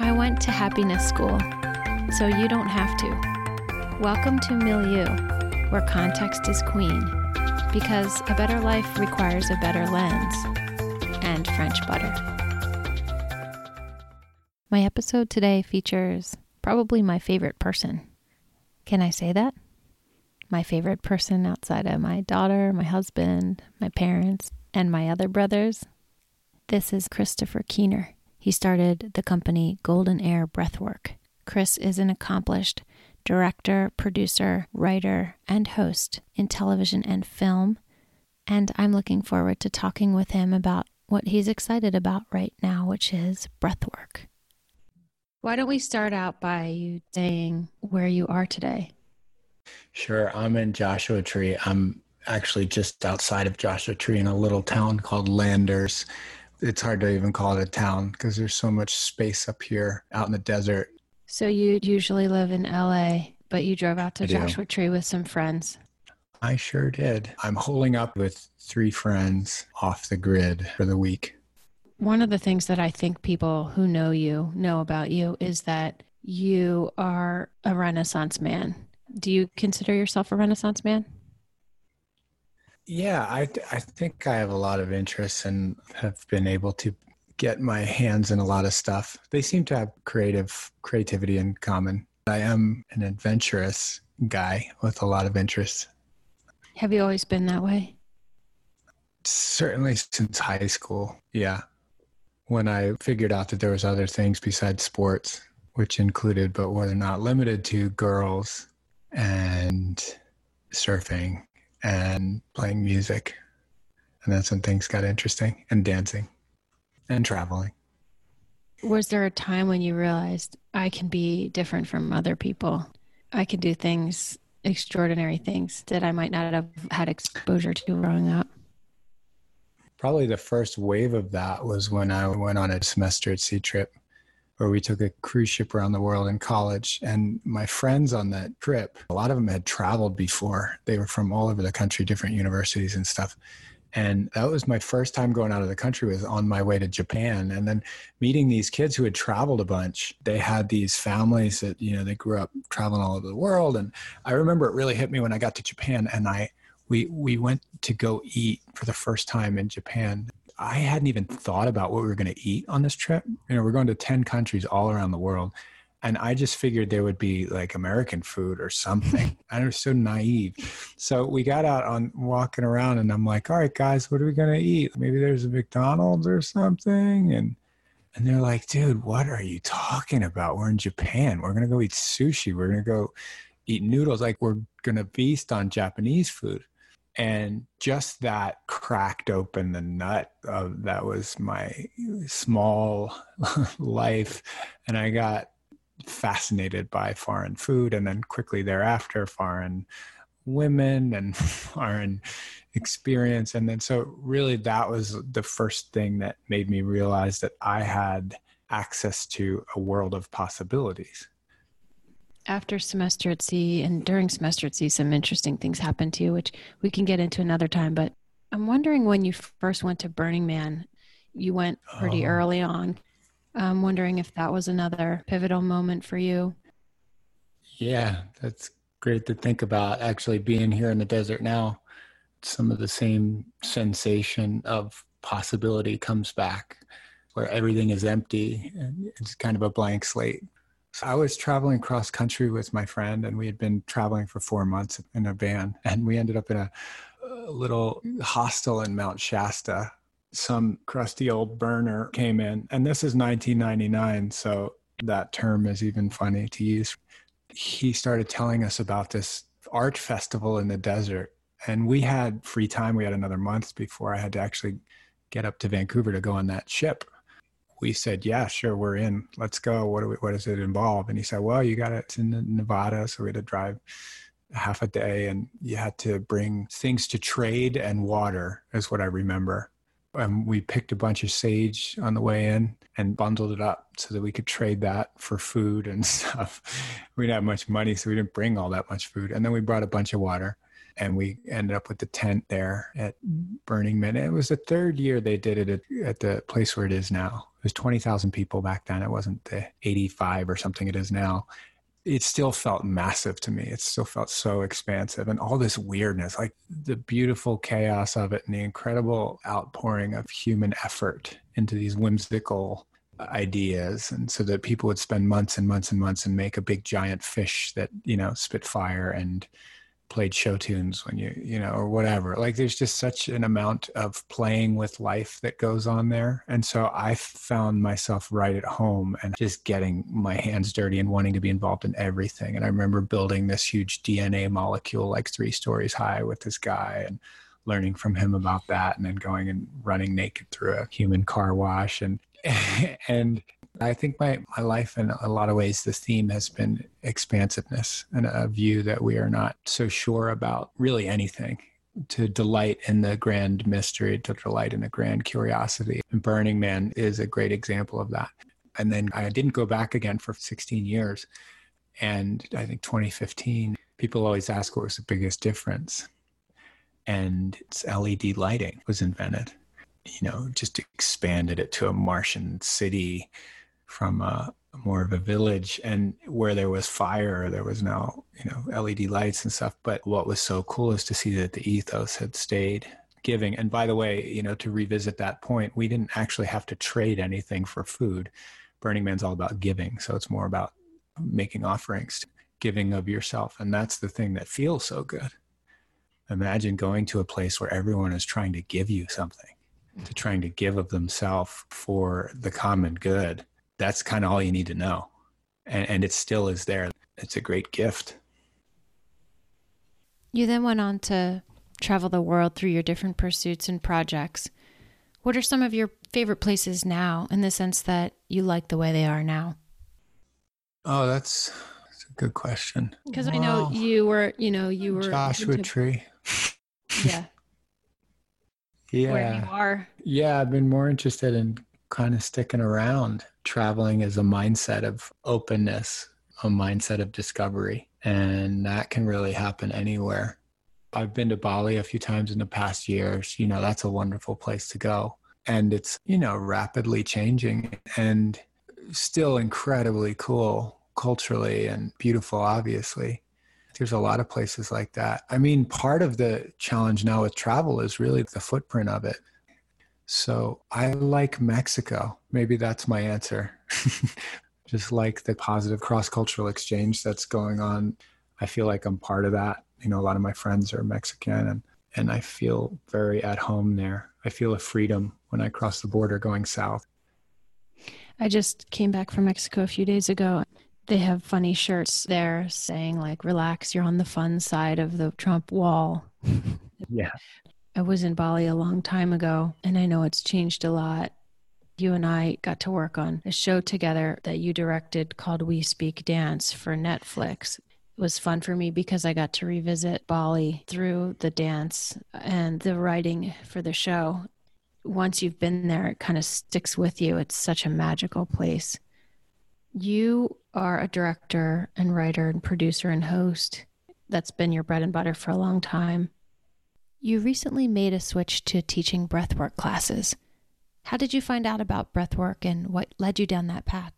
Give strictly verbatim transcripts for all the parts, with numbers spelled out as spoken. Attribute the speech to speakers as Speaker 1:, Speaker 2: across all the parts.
Speaker 1: I went to happiness school, so you don't have to. Welcome to Milieu, where context is queen, because a better life requires a better lens and French butter. My episode today features probably my favorite person. Can I say that? My favorite person outside of my daughter, my husband, my parents, and my other brothers. This is Christopher Keener. He started the company Golden Air Breathwork. Chris is an accomplished director, producer, writer, and host in television and film, and I'm looking forward to talking with him about what he's excited about right now, which is breathwork. Why don't we start out by you saying where you are today?
Speaker 2: Sure. I'm in Joshua Tree. I'm actually just outside of Joshua Tree in a little town called Landers. It's hard to even call it a town because there's so much space up here out in the desert.
Speaker 1: So you usually live in L A, but you drove out to
Speaker 2: I
Speaker 1: Joshua
Speaker 2: do.
Speaker 1: Tree with some friends.
Speaker 2: I sure did. I'm holding up with three friends off the grid for the week.
Speaker 1: One of the things that I think people who know you know about you is that you are a Renaissance man. Do you consider yourself a Renaissance man?
Speaker 2: Yeah, I, I think I have a lot of interests and have been able to get my hands in a lot of stuff. They seem to have creative creativity in common. I am an adventurous guy with a lot of interests.
Speaker 1: Have you always been that way?
Speaker 2: Certainly since high school, yeah. When I figured out that there was other things besides sports, which included, but were not limited to, girls and surfing and playing music. And that's when things got interesting, and dancing and traveling.
Speaker 1: Was there a time when you realized I can be different from other people? I can do things, extraordinary things that I might not have had exposure to growing up?
Speaker 2: Probably the first wave of that was when I went on a semester at sea trip, where we took a cruise ship around the world in college. And my friends on that trip, a lot of them had traveled before. They were from all over the country, different universities and stuff. And that was my first time going out of the country, was on my way to Japan. And then meeting these kids who had traveled a bunch. They had these families that, you know, they grew up traveling all over the world. And I remember it really hit me when I got to Japan, and I we we went to go eat for the first time in Japan. I hadn't even thought about what we were going to eat on this trip. You know, we're going to ten countries all around the world. And I just figured there would be like American food or something. I was so naive. So we got out on walking around, and I'm like, all right, guys, what are we going to eat? Maybe there's a McDonald's or something. And and they're like, dude, what are you talking about? We're in Japan. We're going to go eat sushi. We're going to go eat noodles. Like, we're going to feast on Japanese food. And just that cracked open the nut of that was my small life. And I got fascinated by foreign food, and then quickly thereafter, foreign women and foreign experience. And then so really that was the first thing that made me realize that I had access to a world of possibilities.
Speaker 1: After semester at sea and during semester at sea, some interesting things happened to you, which we can get into another time. But I'm wondering, when you first went to Burning Man, you went pretty oh. early on. I'm wondering if that was another pivotal moment for you.
Speaker 2: Yeah, that's great to think about. Actually being here in the desert now, some of the same sensation of possibility comes back, where everything is empty and it's kind of a blank slate. I was traveling cross country with my friend, and we had been traveling for four months in a van, and we ended up in a, a little hostel in Mount Shasta. Some crusty old burner came in, and this is nineteen ninety-nine, so that term is even funny to use. He started telling us about this art festival in the desert, and we had free time. We had another month before I had to actually get up to Vancouver to go on that ship. We said, yeah, sure, we're in. Let's go. What do we, what does it involve? And he said, well, you got it. It's in Nevada, so we had to drive half a day, and you had to bring things to trade and water, is what I remember. And we picked a bunch of sage on the way in and bundled it up so that we could trade that for food and stuff. We didn't have much money, so we didn't bring all that much food. And then we brought a bunch of water. And we ended up with the tent there at Burning Man. It was the third year they did it at, at the place where it is now. It was twenty thousand people back then. It wasn't the eighty-five or something it is now. It still felt massive to me. It still felt so expansive, and all this weirdness, like the beautiful chaos of it and the incredible outpouring of human effort into these whimsical ideas. And so that people would spend months and months and months and make a big giant fish that, you know, spit fire and played show tunes when you, you know, or whatever. Like there's just such an amount of playing with life that goes on there. And so I found myself right at home and just getting my hands dirty and wanting to be involved in everything. And I remember building this huge D N A molecule, like three stories high with this guy, and learning from him about that, and then going and running naked through a human car wash. And, and I think my, my life, in a lot of ways, the theme has been expansiveness and a view that we are not so sure about really anything, to delight in the grand mystery, to delight in the grand curiosity. And Burning Man is a great example of that. And then I didn't go back again for sixteen years. And I think twenty fifteen, people always ask what was the biggest difference. And it's L E D lighting was invented, you know, just expanded it to a Martian city from a, more of a village, and where there was fire, there was now, you know, L E D lights and stuff. But what was so cool is to see that the ethos had stayed giving. And by the way, you know, to revisit that point, we didn't actually have to trade anything for food. Burning Man's all about giving. So it's more about making offerings, giving of yourself. And that's the thing that feels so good. Imagine going to a place where everyone is trying to give you something, to trying to give of themselves for the common good. That's kind of all you need to know. And, and it still is there. It's a great gift.
Speaker 1: You then went on to travel the world through your different pursuits and projects. What are some of your favorite places now, in the sense that you like the way they are now?
Speaker 2: Oh, that's, that's a good question.
Speaker 1: Because well, I know you were, you know, you were...
Speaker 2: Joshua into, Tree.
Speaker 1: Yeah.
Speaker 2: Yeah.
Speaker 1: Where you are.
Speaker 2: Yeah, I've been more interested in kind of sticking around. Traveling is a mindset of openness, a mindset of discovery, and that can really happen anywhere. I've been to Bali a few times in the past years. You know, that's a wonderful place to go. And it's, you know, rapidly changing and still incredibly cool culturally and beautiful, obviously. There's a lot of places like that. I mean, part of the challenge now with travel is really the footprint of it. So I like Mexico. Maybe that's my answer. Just like the positive cross-cultural exchange that's going on. I feel like I'm part of that. You know, a lot of my friends are Mexican, and, and I feel very at home there. I feel a freedom when I cross the border going south.
Speaker 1: I just came back from Mexico a few days ago. They have funny shirts there saying like, relax, you're on the fun side of the Trump wall.
Speaker 2: Yeah.
Speaker 1: I was in Bali a long time ago, and I know it's changed a lot. You and I got to work on a show together that you directed called We Speak Dance for Netflix. It was fun for me because I got to revisit Bali through the dance and the writing for the show. Once you've been there, it kind of sticks with you. It's such a magical place. You are a director and writer and producer and host. That's been your bread and butter for a long time. You recently made a switch to teaching breathwork classes. How did you find out about breathwork, and what led you down that path?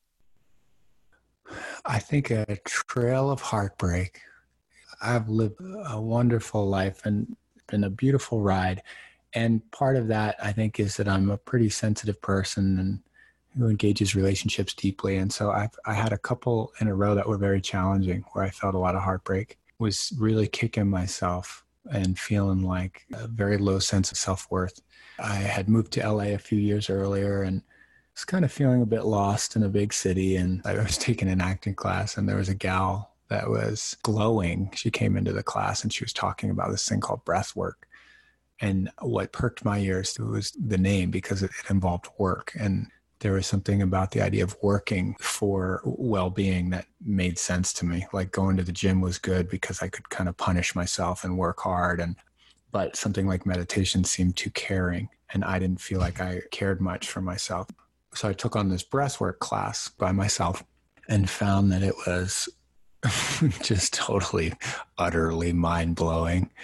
Speaker 2: I think a trail of heartbreak. I've lived a wonderful life and been a beautiful ride. And part of that, I think, is that I'm a pretty sensitive person and who engages relationships deeply. And so I've, I had a couple in a row that were very challenging, where I felt a lot of heartbreak, was really kicking myself and feeling like a very low sense of self-worth. I had moved to L A a few years earlier and was kind of feeling a bit lost in a big city. And I was taking an acting class, and there was a gal that was glowing. She came into the class and she was talking about this thing called breath work. And what perked my ears was the name, because it, it involved work. And there was something about the idea of working for well-being that made sense to me. Like going to the gym was good because I could kind of punish myself and work hard. And but something like meditation seemed too caring, and I didn't feel like I cared much for myself. So I took on this breathwork class by myself and found that it was just totally, utterly mind-blowing.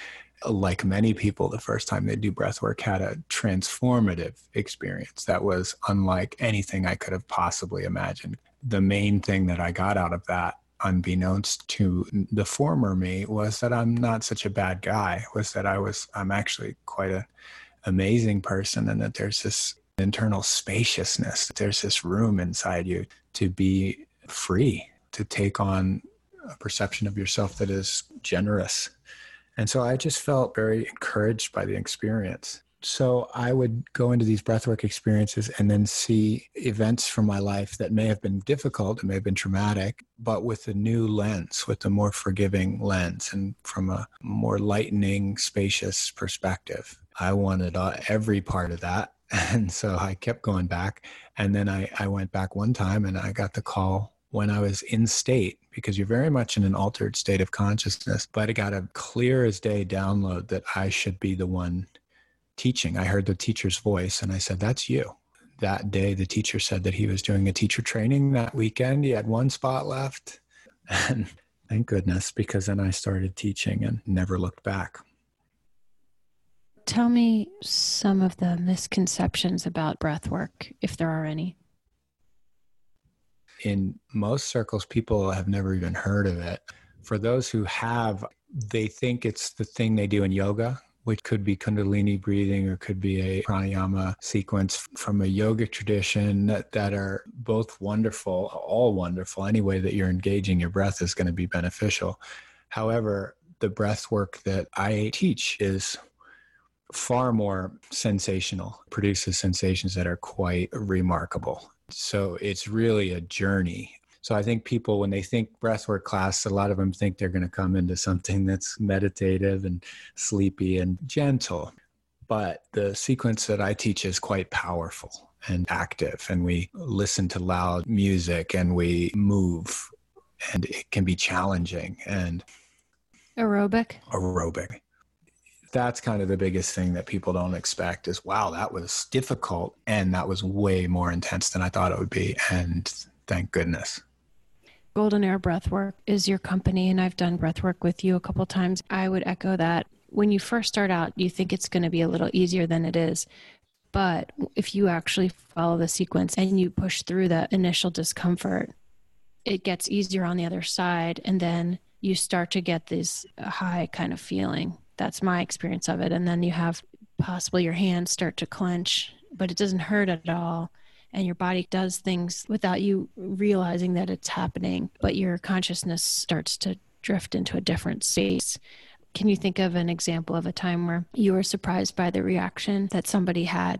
Speaker 2: like many people, the first time they do breath work had a transformative experience that was unlike anything I could have possibly imagined. The main thing that I got out of that, unbeknownst to the former me, was that I'm not such a bad guy, was that I was, I'm actually quite an amazing person, and that there's this internal spaciousness, there's this room inside you to be free, to take on a perception of yourself that is generous. And so I just felt very encouraged by the experience. So I would go into these breathwork experiences and then see events from my life that may have been difficult, it may have been traumatic, but with a new lens, with a more forgiving lens, and from a more lightening, spacious perspective. I wanted uh, every part of that. And so I kept going back. And then I, I went back one time and I got the call when I was in state, because you're very much in an altered state of consciousness, but I got a clear as day download that I should be the one teaching. I heard the teacher's voice and I said, that's you. That day, the teacher said that he was doing a teacher training that weekend. He had one spot left. And thank goodness, because then I started teaching and never looked back.
Speaker 1: Tell me some of the misconceptions about breath work, if there are any.
Speaker 2: In most circles, people have never even heard of it. For those who have, they think it's the thing they do in yoga, which could be Kundalini breathing or could be a pranayama sequence from a yoga tradition that, that are both wonderful, all wonderful. Any way that you're engaging your breath is going to be beneficial. However, the breath work that I teach is far more sensational, produces sensations that are quite remarkable. So it's really a journey. So I think people, when they think breathwork class, a lot of them think they're going to come into something that's meditative and sleepy and gentle. But the sequence that I teach is quite powerful and active. And we listen to loud music and we move, and it can be challenging and
Speaker 1: aerobic.
Speaker 2: Aerobic. That's kind of the biggest thing that people don't expect is, wow, that was difficult. And that was way more intense than I thought it would be. And thank goodness.
Speaker 1: Golden Air Breathwork is your company, and I've done breathwork with you a couple times. I would echo that. When you first start out, you think it's going to be a little easier than it is. But if you actually follow the sequence and you push through the initial discomfort, it gets easier on the other side. And then you start to get this high kind of feeling. That's my experience of it. And then you have possibly your hands start to clench, but it doesn't hurt at all. And your body does things without you realizing that it's happening, but your consciousness starts to drift into a different space. Can you think of an example of a time where you were surprised by the reaction that somebody had?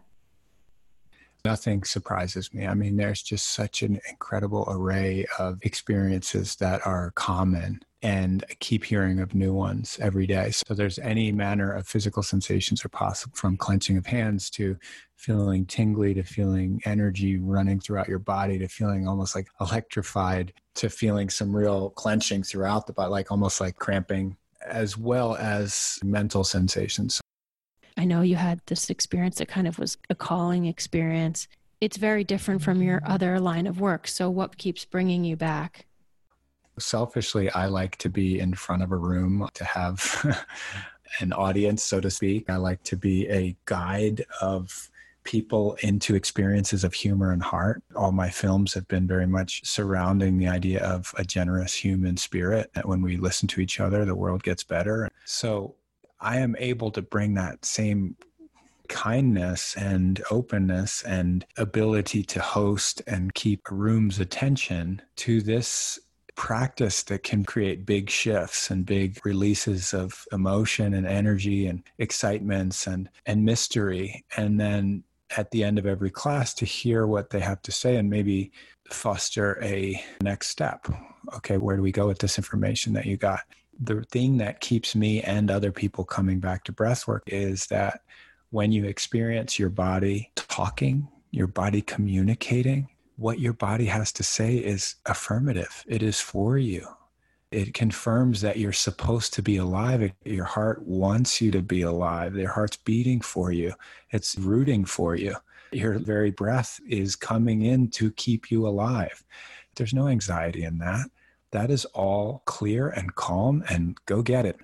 Speaker 2: Nothing surprises me. I mean, there's just such an incredible array of experiences that are common, and I keep hearing of new ones every day. So there's any manner of physical sensations are possible, from clenching of hands to feeling tingly, to feeling energy running throughout your body, to feeling almost like electrified, to feeling some real clenching throughout the body, like almost like cramping, as well as mental sensations.
Speaker 1: I know you had this experience that kind of was a calling experience. It's very different from your other line of work. So what keeps bringing you back?
Speaker 2: Selfishly, I like to be in front of a room, to have an audience, so to speak. I like to be a guide of people into experiences of humor and heart. All my films have been very much surrounding the idea of a generous human spirit, that when we listen to each other, the world gets better. So I am able to bring that same kindness and openness and ability to host and keep a room's attention to this practice that can create big shifts and big releases of emotion and energy and excitements and, and mystery. And then at the end of every class, to hear what they have to say and maybe foster a next step. Okay, where do we go with this information that you got? The thing that keeps me and other people coming back to breathwork is that when you experience your body talking, your body communicating, what your body has to say is affirmative. It is for you. It confirms that you're supposed to be alive. Your heart wants you to be alive. Your heart's beating for you. It's rooting for you. Your very breath is coming in to keep you alive. There's no anxiety in that. That is all clear and calm, and go get it.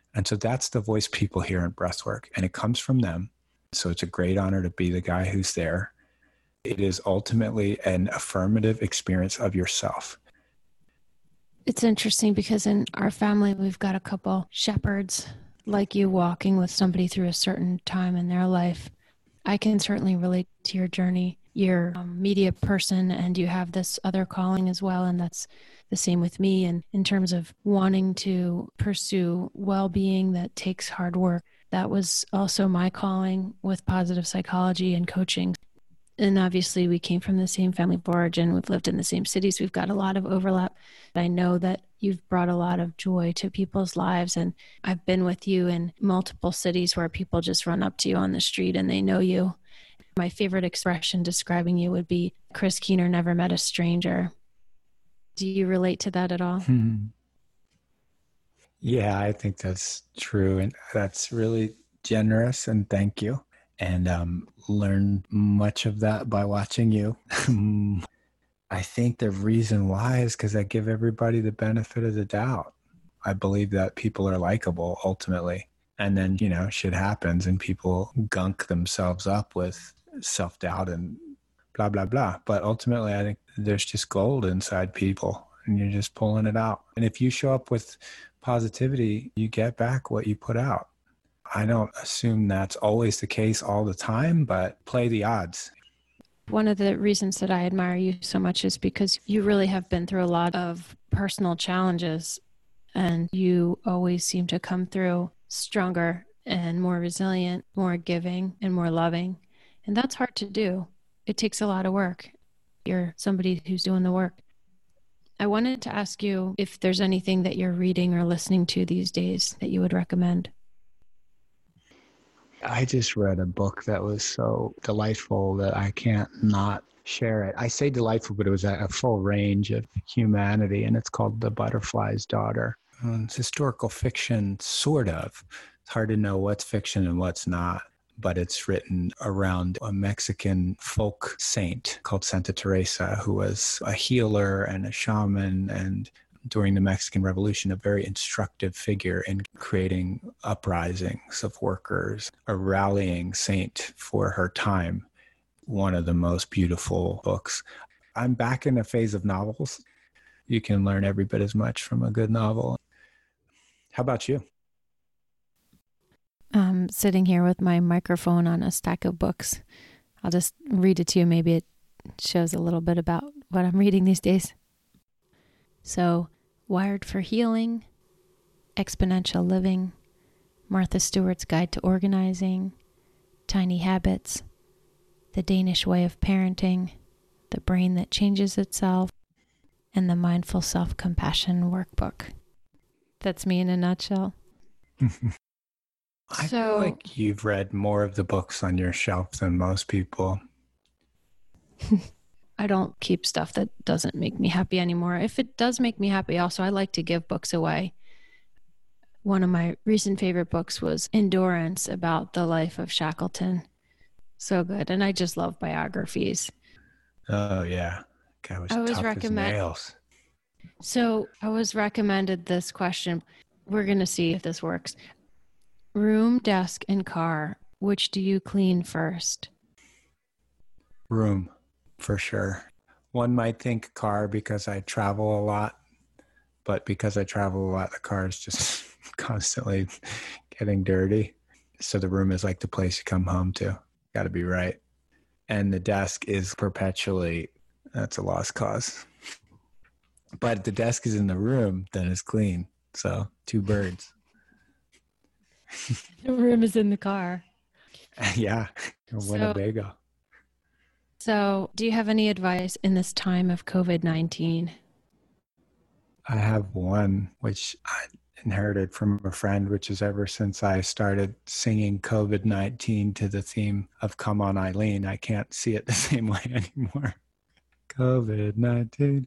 Speaker 2: And so that's the voice people hear in breathwork, and it comes from them. So it's a great honor to be the guy who's there. It is ultimately an affirmative experience of yourself.
Speaker 1: It's interesting because in our family, we've got a couple shepherds like you walking with somebody through a certain time in their life. I can certainly relate to your journey. You're a media person and you have this other calling as well. And that's the same with me. And in terms of wanting to pursue well-being that takes hard work, that was also my calling with positive psychology and coaching. And obviously we came from the same family of origin. We've lived in the same cities. We've got a lot of overlap. I know that you've brought a lot of joy to people's lives. And I've been with you in multiple cities where people just run up to you on the street and they know you. My favorite expression describing you would be, Chris Keener never met a stranger. Do you relate to that at all?
Speaker 2: Hmm. Yeah, I think that's true. And that's really generous. And thank you. And um, learned much of that by watching you. I think the reason why is because I give everybody the benefit of the doubt. I believe that people are likable ultimately. And then, you know, shit happens and people gunk themselves up with self-doubt and blah, blah, blah. But ultimately, I think there's just gold inside people and you're just pulling it out. And if you show up with positivity, you get back what you put out. I don't assume that's always the case all the time, but play the odds.
Speaker 1: One of the reasons that I admire you so much is because you really have been through a lot of personal challenges and you always seem to come through stronger and more resilient, more giving and more loving. And that's hard to do. It takes a lot of work. You're somebody who's doing the work. I wanted to ask you if there's anything that you're reading or listening to these days that you would recommend.
Speaker 2: I just read a book that was so delightful that I can't not share it. I say delightful, but it was a, a full range of humanity, and it's called The Butterfly's Daughter. Um, it's historical fiction, sort of. It's hard to know what's fiction and what's not, but it's written around a Mexican folk saint called Santa Teresa, who was a healer and a shaman, and during the Mexican Revolution, a very instructive figure in creating uprisings of workers, a rallying saint for her time. One of the most beautiful books. I'm back in a phase of novels. You can learn every bit as much from a good novel. How about you?
Speaker 1: I'm sitting here with my microphone on a stack of books. I'll just read it to you. Maybe it shows a little bit about what I'm reading these days. So, Wired for Healing, Exponential Living, Martha Stewart's Guide to Organizing, Tiny Habits, The Danish Way of Parenting, The Brain That Changes Itself, and the Mindful Self-Compassion Workbook. That's me in a nutshell.
Speaker 2: I
Speaker 1: So,
Speaker 2: feel like you've read more of the books on your shelf than most people.
Speaker 1: I don't keep stuff that doesn't make me happy anymore. If it does make me happy, also, I like to give books away. One of my recent favorite books was Endurance, about the life of Shackleton. So good. And I just love biographies.
Speaker 2: Oh, yeah. Guy was
Speaker 1: I was
Speaker 2: tough
Speaker 1: recommend-
Speaker 2: as nails.
Speaker 1: So I was recommended this question. We're going to see if this works. Room, desk, and car. Which do you clean first?
Speaker 2: Room, for sure. One might think car because I travel a lot, but because I travel a lot, the car is just constantly getting dirty. So the room is like the place you come home to. Got to be right. And the desk is perpetually, that's a lost cause. But if the desk is in the room, then it's clean. So two birds.
Speaker 1: The room is in the car.
Speaker 2: Yeah, Winnebago.
Speaker 1: So, so do you have any advice in this time of COVID nineteen?
Speaker 2: I have one, which I inherited from a friend, which is ever since I started singing COVID nineteen to the theme of Come On Eileen, I can't see it the same way anymore. COVID nineteen.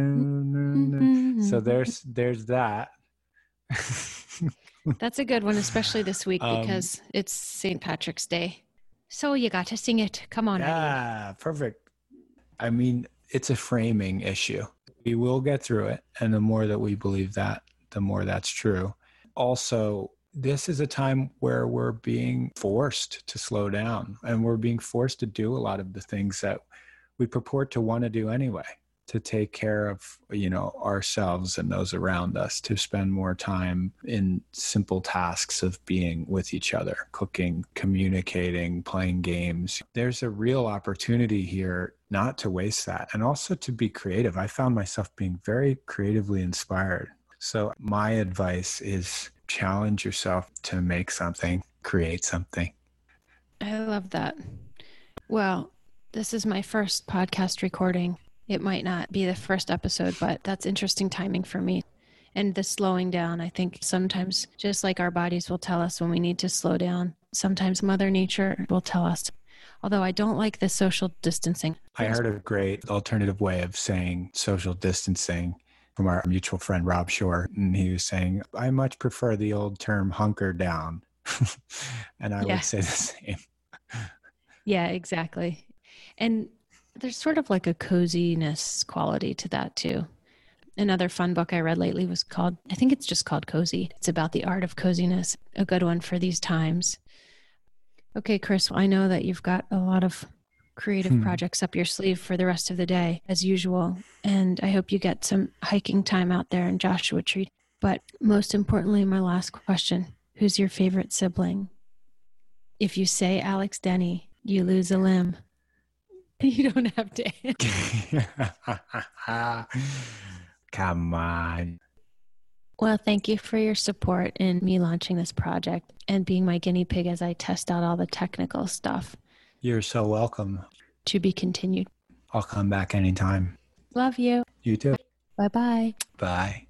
Speaker 2: So there's there's that.
Speaker 1: That's a good one, especially this week
Speaker 2: Um,
Speaker 1: because it's Saint Patrick's Day. So you got to sing it. Come on. Eileen.
Speaker 2: Yeah, perfect. I mean, it's a framing issue. We will get through it. And the more that we believe that, the more that's true. Also, this is a time where we're being forced to slow down, and we're being forced to do a lot of the things that we purport to want to do anyway, to take care of, you know, ourselves and those around us, to spend more time in simple tasks of being with each other, cooking, communicating, playing games. There's a real opportunity here not to waste that, and also to be creative. I found myself being very creatively inspired. So my advice is challenge yourself to make something, create something.
Speaker 1: I love that. Well, this is my first podcast recording. It might not be the first episode, but that's interesting timing for me. And the slowing down, I think sometimes, just like our bodies will tell us when we need to slow down, sometimes Mother Nature will tell us. Although I don't like the social distancing.
Speaker 2: I heard a great alternative way of saying social distancing from our mutual friend, Rob Shore. And he was saying, I much prefer the old term hunker down. And I
Speaker 1: Yeah.
Speaker 2: would say the same.
Speaker 1: Yeah, exactly. And there's sort of like a coziness quality to that too. Another fun book I read lately was called, I think it's just called Cozy. It's about the art of coziness, a good one for these times. Okay, Chris, I know that you've got a lot of creative
Speaker 2: Hmm.
Speaker 1: projects up your sleeve for the rest of the day, as usual. And I hope you get some hiking time out there in Joshua Tree. But most importantly, my last question, who's your favorite sibling? If you say Alex Denny, you lose a limb. You don't have to answer.
Speaker 2: Come on.
Speaker 1: Well, thank you for your support in me launching this project and being my guinea pig as I test out all the technical stuff.
Speaker 2: You're so welcome.
Speaker 1: To be continued.
Speaker 2: I'll come back anytime.
Speaker 1: Love you.
Speaker 2: You too.
Speaker 1: Bye-bye.
Speaker 2: Bye.